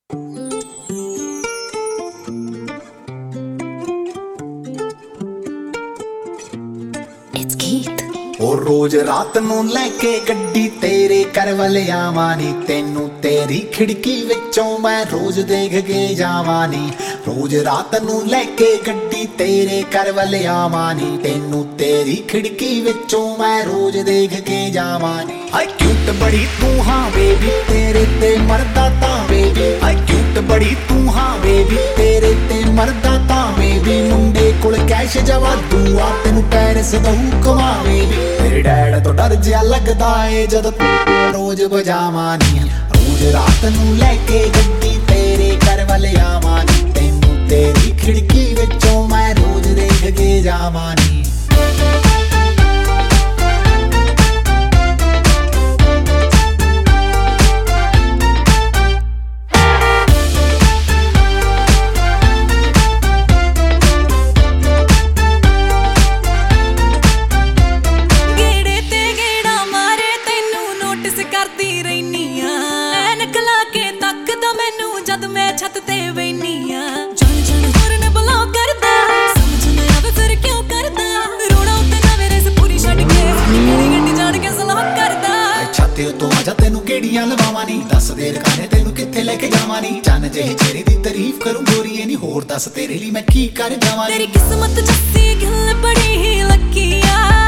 और रोज रात नू लैके गड्डी तेरे घर वाले आवां नी, तेनू तेरी खिड़की विचों मैं रोज देख के जावां नी। रोज रात नू लैके गड्डी तेरे घर वाले आवां नी, तेनू तेरी खिड़की विचों मैं रोज देख के जावां नी। आई क्यूट बड़ी तू हाँ बेबी, तेरे ते मरदा तां बेबी। आई क्यूट बड़ी तू हाँ बेबी, तेरे ते मरदा तां बेबी। मुंडे कोल कैश जवा दूआ, तेनू पैरिस दऊ कमा बेबी। तेरे डैड तो डर जिहा लगदा ए जद रोज बजावां नी। रोज रात नू लैके गड्डी तेरे घर वाले आवां नी, तेनू तेरी खिड़की विचों मैं रोज देख के जावां नी। जद मैं छत ते बैनी आ जन जन होरन बुला करदा, समझ ना आवे फिर क्यों करदा। रोड़ा उत्ते ना मेरे से पूरी छड़ के मेरी गड्डी जाड़ के सलाह करदा। छाते तो आजा तेनू केड़ियां लवावां नी, दस देर काने तेनू कित्थे लेके जावां नी। चन जेहे चेहरे दी तारीफ करूं गोरीए नी, होर दस तेरे लिए मैं की कर जावां नी। तेरी किस्मत जस्सी गल बड़ी ही लकी आ।